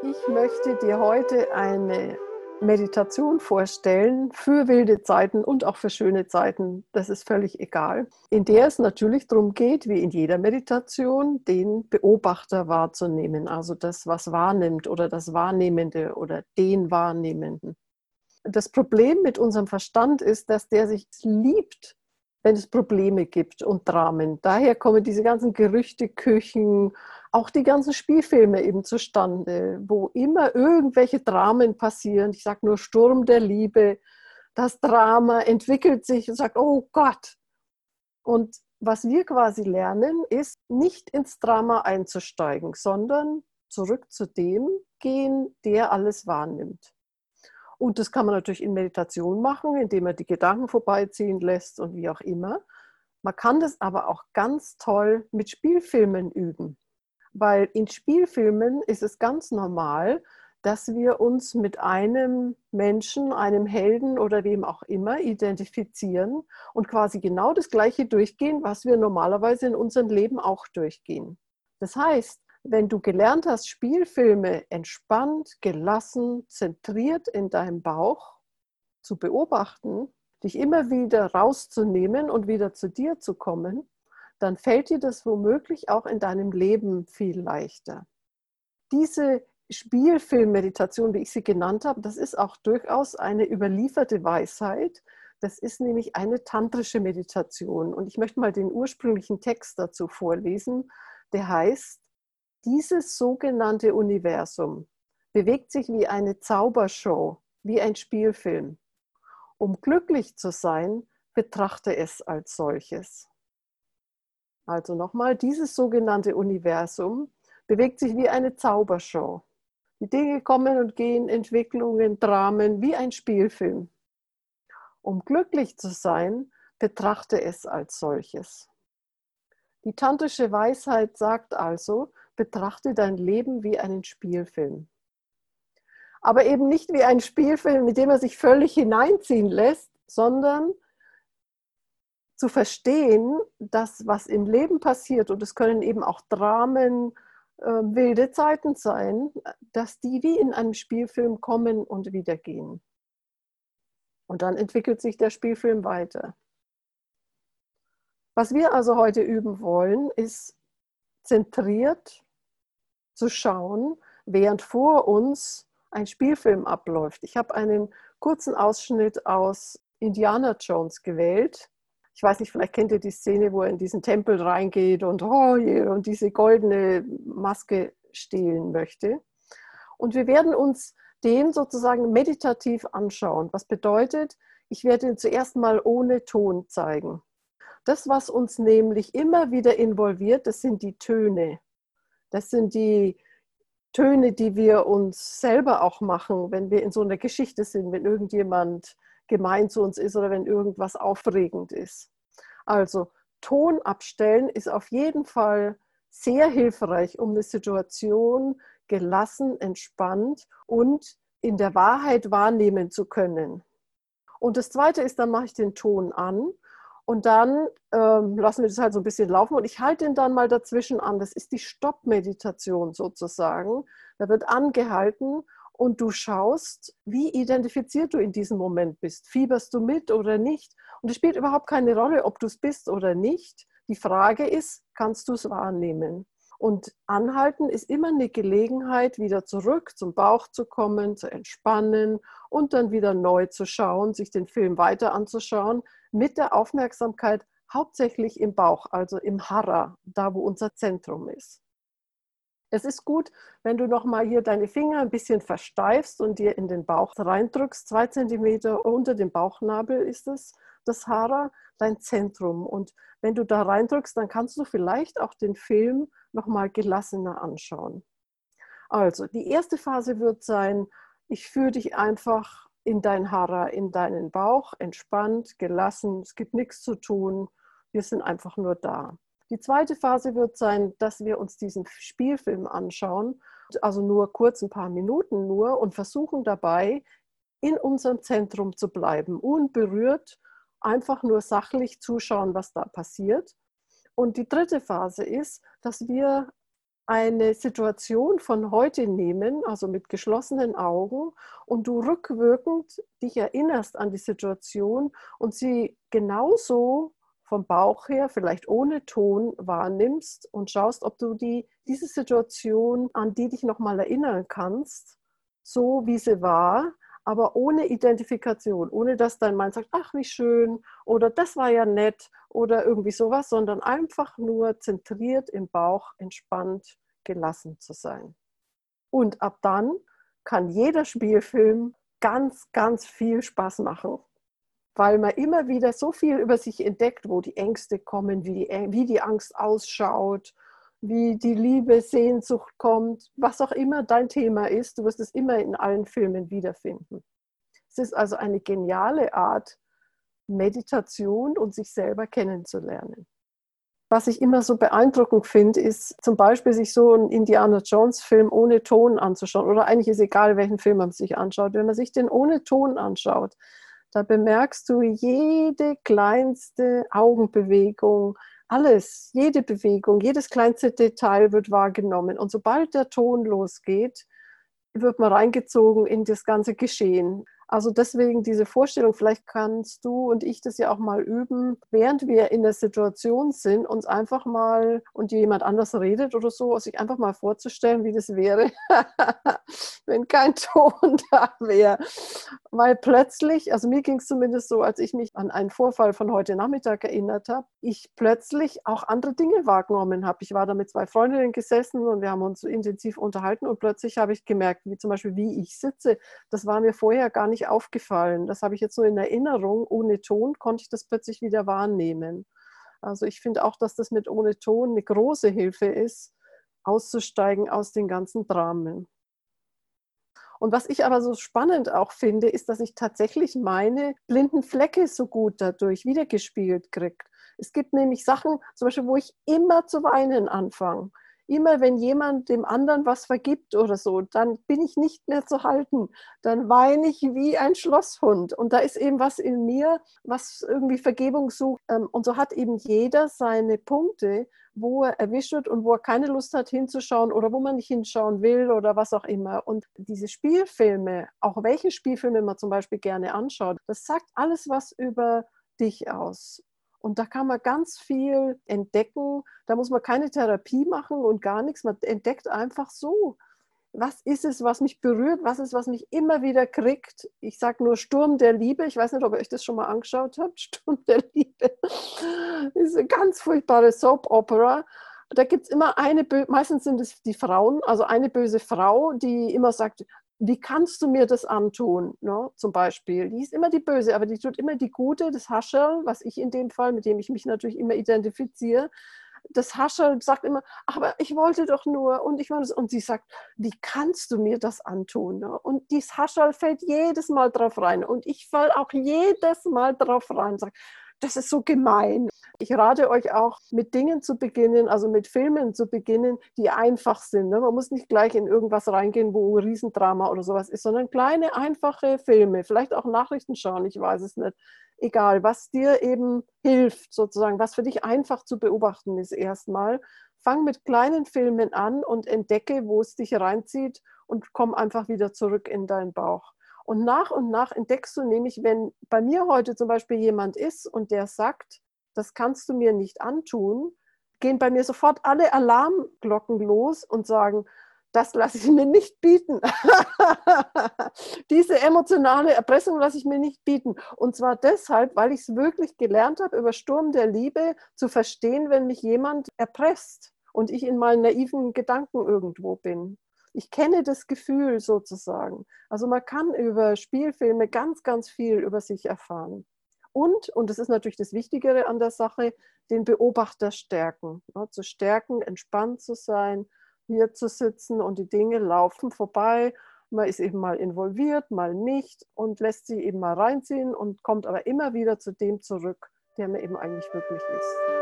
Ich möchte dir heute eine Meditation vorstellen für wilde Zeiten und auch für schöne Zeiten. Das ist völlig egal. In der es natürlich darum geht, wie in jeder Meditation, den Beobachter wahrzunehmen. Also das, was wahrnimmt oder das Wahrnehmende oder den Wahrnehmenden. Das Problem mit unserem Verstand ist, dass der sich liebt, wenn es Probleme gibt und Dramen. Daher kommen diese ganzen Gerüchteküchen, auch die ganzen Spielfilme eben zustande, wo immer irgendwelche Dramen passieren. Ich sage nur Sturm der Liebe. Das Drama entwickelt sich und sagt, oh Gott. Und was wir quasi lernen, ist nicht ins Drama einzusteigen, sondern zurück zu dem gehen, der alles wahrnimmt. Und das kann man natürlich in Meditation machen, indem man die Gedanken vorbeiziehen lässt und wie auch immer. Man kann das aber auch ganz toll mit Spielfilmen üben. Weil in Spielfilmen ist es ganz normal, dass wir uns mit einem Menschen, einem Helden oder wem auch immer identifizieren und quasi genau das Gleiche durchgehen, was wir normalerweise in unserem Leben auch durchgehen. Das heißt, wenn du gelernt hast, Spielfilme entspannt, gelassen, zentriert in deinem Bauch zu beobachten, dich immer wieder rauszunehmen und wieder zu dir zu kommen, dann fällt dir das womöglich auch in deinem Leben viel leichter. Diese Spielfilmmeditation, wie ich sie genannt habe, das ist auch durchaus eine überlieferte Weisheit. Das ist nämlich eine tantrische Meditation. Und ich möchte mal den ursprünglichen Text dazu vorlesen. Der heißt: Dieses sogenannte Universum bewegt sich wie eine Zaubershow, wie ein Spielfilm. Um glücklich zu sein, betrachte es als solches. Also nochmal, dieses sogenannte Universum bewegt sich wie eine Zaubershow. Die Dinge kommen und gehen, Entwicklungen, Dramen, wie ein Spielfilm. Um glücklich zu sein, betrachte es als solches. Die tantrische Weisheit sagt also, betrachte dein Leben wie einen Spielfilm. Aber eben nicht wie ein Spielfilm, mit dem er sich völlig hineinziehen lässt, sondern zu verstehen, dass was im Leben passiert, und es können eben auch Dramen, wilde Zeiten sein, dass die wie in einem Spielfilm kommen und wieder gehen. Und dann entwickelt sich der Spielfilm weiter. Was wir also heute üben wollen, ist zentriert zu schauen, während vor uns ein Spielfilm abläuft. Ich habe einen kurzen Ausschnitt aus Indiana Jones gewählt. Ich weiß nicht, vielleicht kennt ihr die Szene, wo er in diesen Tempel reingeht und, oh je, und diese goldene Maske stehlen möchte. Und wir werden uns den sozusagen meditativ anschauen. Was bedeutet, ich werde ihn zuerst mal ohne Ton zeigen. Das, was uns nämlich immer wieder involviert, das sind die Töne. Das sind die Töne, die wir uns selber auch machen, wenn wir in so einer Geschichte sind, wenn irgendjemand gemein zu uns ist oder wenn irgendwas aufregend ist. Also Ton abstellen ist auf jeden Fall sehr hilfreich, um eine Situation gelassen, entspannt und in der Wahrheit wahrnehmen zu können. Und das Zweite ist, dann mache ich den Ton an und dann lassen wir das halt so ein bisschen laufen und ich halte ihn dann mal dazwischen an. Das ist die Stopp-Meditation sozusagen. Da wird angehalten und du schaust, wie identifiziert du in diesem Moment bist. Fieberst du mit oder nicht? Und es spielt überhaupt keine Rolle, ob du es bist oder nicht. Die Frage ist, kannst du es wahrnehmen? Und anhalten ist immer eine Gelegenheit, wieder zurück zum Bauch zu kommen, zu entspannen und dann wieder neu zu schauen, sich den Film weiter anzuschauen, mit der Aufmerksamkeit hauptsächlich im Bauch, also im Hara, da wo unser Zentrum ist. Es ist gut, wenn du nochmal hier deine Finger ein bisschen versteifst und dir in den Bauch reindrückst. 2 Zentimeter unter dem Bauchnabel ist es, das Hara, dein Zentrum. Und wenn du da reindrückst, dann kannst du vielleicht auch den Film nochmal gelassener anschauen. Also, die erste Phase wird sein, ich führe dich einfach in dein Hara, in deinen Bauch, entspannt, gelassen, es gibt nichts zu tun, wir sind einfach nur da. Die zweite Phase wird sein, dass wir uns diesen Spielfilm anschauen, also nur kurz ein paar Minuten nur und versuchen dabei, in unserem Zentrum zu bleiben, unberührt, einfach nur sachlich zuschauen, was da passiert. Und die dritte Phase ist, dass wir eine Situation von heute nehmen, also mit geschlossenen Augen, und du rückwirkend dich erinnerst an die Situation und sie genauso vom Bauch her, vielleicht ohne Ton, wahrnimmst und schaust, ob du diese Situation, an die dich nochmal erinnern kannst, so wie sie war, aber ohne Identifikation, ohne dass dein Mind sagt, ach wie schön oder das war ja nett oder irgendwie sowas, sondern einfach nur zentriert im Bauch, entspannt, gelassen zu sein. Und ab dann kann jeder Spielfilm ganz, ganz viel Spaß machen, weil man immer wieder so viel über sich entdeckt, wo die Ängste kommen, wie die Angst ausschaut, wie die Liebe, Sehnsucht kommt, was auch immer dein Thema ist, du wirst es immer in allen Filmen wiederfinden. Es ist also eine geniale Art, Meditation und sich selber kennenzulernen. Was ich immer so beeindruckend finde, ist zum Beispiel sich so einen Indiana-Jones-Film ohne Ton anzuschauen. Oder eigentlich ist egal, welchen Film man sich anschaut. Wenn man sich den ohne Ton anschaut, da bemerkst du jede kleinste Augenbewegung, alles, jede Bewegung, jedes kleinste Detail wird wahrgenommen. Und sobald der Ton losgeht, wird man reingezogen in das ganze Geschehen. Also deswegen diese Vorstellung, vielleicht kannst du und ich das ja auch mal üben, während wir in der Situation sind, uns einfach mal, und jemand anders redet oder so, sich einfach mal vorzustellen, wie das wäre, wenn kein Ton da wäre. Weil plötzlich, also mir ging es zumindest so, als ich mich an einen Vorfall von heute Nachmittag erinnert habe, ich plötzlich auch andere Dinge wahrgenommen habe. Ich war da mit 2 Freundinnen gesessen und wir haben uns so intensiv unterhalten und plötzlich habe ich gemerkt, wie zum Beispiel, wie ich sitze. Das war mir vorher gar nicht aufgefallen. Das habe ich jetzt nur in Erinnerung. Ohne Ton konnte ich das plötzlich wieder wahrnehmen. Also ich finde auch, dass das mit ohne Ton eine große Hilfe ist, auszusteigen aus den ganzen Dramen. Und was ich aber so spannend auch finde, ist, dass ich tatsächlich meine blinden Flecke so gut dadurch wiedergespiegelt kriege. Es gibt nämlich Sachen, zum Beispiel, wo ich immer zu weinen anfange. Immer wenn jemand dem anderen was vergibt oder so, dann bin ich nicht mehr zu halten. Dann weine ich wie ein Schlosshund. Und da ist eben was in mir, was irgendwie Vergebung sucht. Und so hat eben jeder seine Punkte, wo er erwischt wird und wo er keine Lust hat hinzuschauen oder wo man nicht hinschauen will oder was auch immer. Und diese Spielfilme, auch welche Spielfilme man zum Beispiel gerne anschaut, das sagt alles was über dich aus. Und da kann man ganz viel entdecken. Da muss man keine Therapie machen und gar nichts. Man entdeckt einfach so, was ist es, was mich berührt, was ist, was mich immer wieder kriegt. Ich sage nur Sturm der Liebe. Ich weiß nicht, ob ihr euch das schon mal angeschaut habt. Sturm der Liebe. Das ist eine ganz furchtbare Soap-Opera. Da gibt es immer meistens sind es die Frauen, also eine böse Frau, die immer sagt, wie kannst du mir das antun? Ne? Zum Beispiel. Die ist immer die Böse, aber die tut immer die Gute, das Hascherl, was ich in dem Fall, mit dem ich mich natürlich immer identifiziere. Das Hascherl sagt immer, aber ich wollte doch nur und ich wollte, und sie sagt, wie kannst du mir das antun? Ne? Und dieses Hascherl fällt jedes Mal drauf rein und ich falle auch jedes Mal drauf rein und sage, das ist so gemein. Ich rate euch auch, mit Dingen zu beginnen, also mit Filmen zu beginnen, die einfach sind. Ne? Man muss nicht gleich in irgendwas reingehen, wo ein Riesendrama oder sowas ist, sondern kleine, einfache Filme, vielleicht auch Nachrichten schauen, ich weiß es nicht. Egal, was dir eben hilft, sozusagen, was für dich einfach zu beobachten ist erstmal. Fang mit kleinen Filmen an und entdecke, wo es dich reinzieht und komm einfach wieder zurück in deinen Bauch. Und nach entdeckst du nämlich, wenn bei mir heute zum Beispiel jemand ist und der sagt, das kannst du mir nicht antun, gehen bei mir sofort alle Alarmglocken los und sagen, das lasse ich mir nicht bieten. Diese emotionale Erpressung lasse ich mir nicht bieten. Und zwar deshalb, weil ich es wirklich gelernt habe, über Sturm der Liebe zu verstehen, wenn mich jemand erpresst und ich in meinen naiven Gedanken irgendwo bin. Ich kenne das Gefühl sozusagen. Also man kann über Spielfilme ganz, ganz viel über sich erfahren. Und das ist natürlich das Wichtigere an der Sache, den Beobachter stärken. Ja, zu stärken, entspannt zu sein, hier zu sitzen und die Dinge laufen vorbei. Man ist eben mal involviert, mal nicht und lässt sie eben mal reinziehen und kommt aber immer wieder zu dem zurück, der man eben eigentlich wirklich ist.